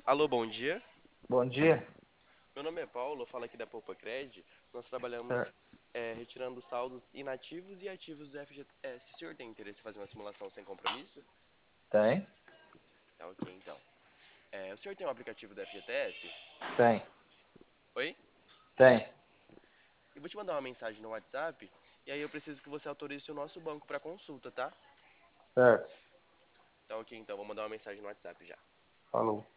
Alô, bom dia. Bom dia. Meu nome é Paulo, eu falo aqui da Poupa Cred. Nós trabalhamos Certo. retirando saldos inativos e ativos do FGTS. O senhor tem interesse em fazer uma simulação sem compromisso? Tem? Tá ok, então. O senhor tem um aplicativo do FGTS? Tem. Oi? Tem. Eu vou te mandar uma mensagem no WhatsApp e aí eu preciso que você autorize o nosso banco para consulta, tá? Certo. Tá ok, então. Vou mandar uma mensagem no WhatsApp já. Falou.